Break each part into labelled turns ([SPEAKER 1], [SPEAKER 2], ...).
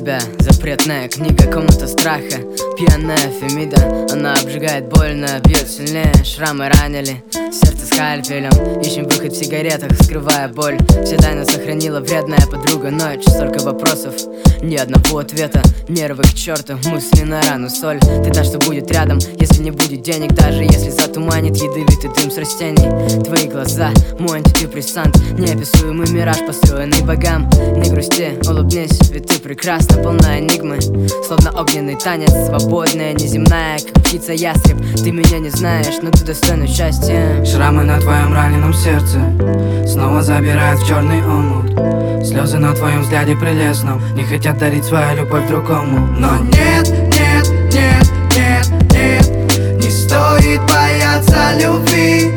[SPEAKER 1] тебя запретная книга, комната страха, пьяная Фемида. Она обжигает больно, бьет сильнее, шрамы ранили сердце скальпелем. Ищем выход в сигаретах, скрывая боль. Все тайны сохранила вредная подруга ночь. Столько вопросов, ни одного ответа. Нервы к черту, мысли на рану соль. Ты та, что будет рядом, если не будет денег. Даже если затуманит ядовитый дым с растений. Твои глаза, мой антидепрессант. Неописуемый мираж, построенный богам. Не грусти, улыбнись, ведь ты прекрасна, полна энигмы. Словно огненный танец, свободная, неземная, как птица-ястреб. Ты меня не знаешь, но ты достоин счастья.
[SPEAKER 2] Шрамы на твоем раненом сердце снова забирают в черный омут. Слезы на твоем взгляде прелестном не хотят дарить свою любовь другому. Но нет, нет, нет, нет, нет, не стоит бояться любви.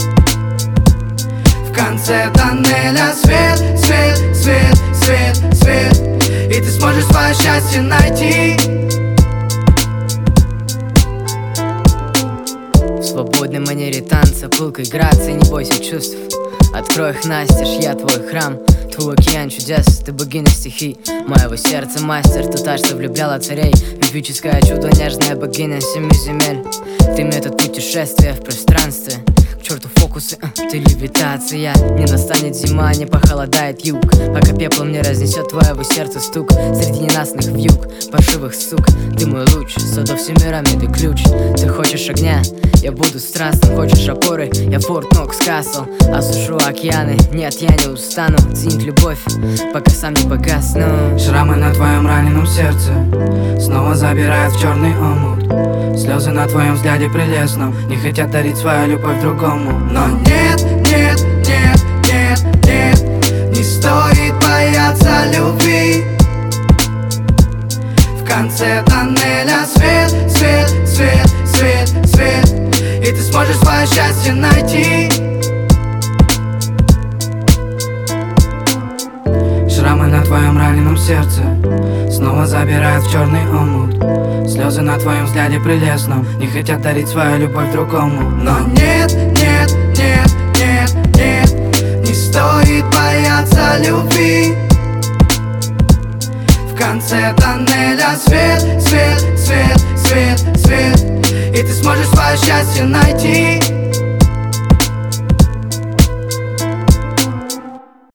[SPEAKER 2] В конце тоннеля свет, свет, свет, свет, свет, и ты сможешь свое счастье найти.
[SPEAKER 1] В свободной манере танца, пылкой грации, не бойся чувств. Открой их настежь, я твой храм, твой океан чудес. Ты богиня стихий моего сердца, мастер. Ты та, что влюбляла царей, мифическое чудо, нежная богиня семи земель. Ты метод путешествия в пространстве. К черту фокусы, ты левитация. Не настанет зима, не похолодает юг, пока пеплом не разнесет твоего сердца стук. Среди ненастных вьюг, паршивых сук, ты мой луч, садов всемирами ты ключ. Ты хочешь огня, я буду страстным. Хочешь опоры, я Форт Нокс Касл. Осушу океаны, нет, я не устану ценить любовь, пока сам не погасну.
[SPEAKER 2] Шрамы на твоем раненом сердце снова забирают в черный омут. Слезы на твоем взгляде прелестном не хотят дарить свою любовь другому. Но нет, нет, нет, нет, нет, не стоит бояться любви. В конце тоннеля свет, свет, свет, свет, свет, и ты сможешь свое счастье найти. Шрамы на твоем раненом сердце снова забирают в черный омут. Слезы на твоем взгляде прелестном не хотят дарить свою любовь другому. Но нет, нет, нет, нет, нет, не стоит бояться любви. В конце тоннеля свет, свет, свет, свет, свет, и ты сможешь свое счастье найти.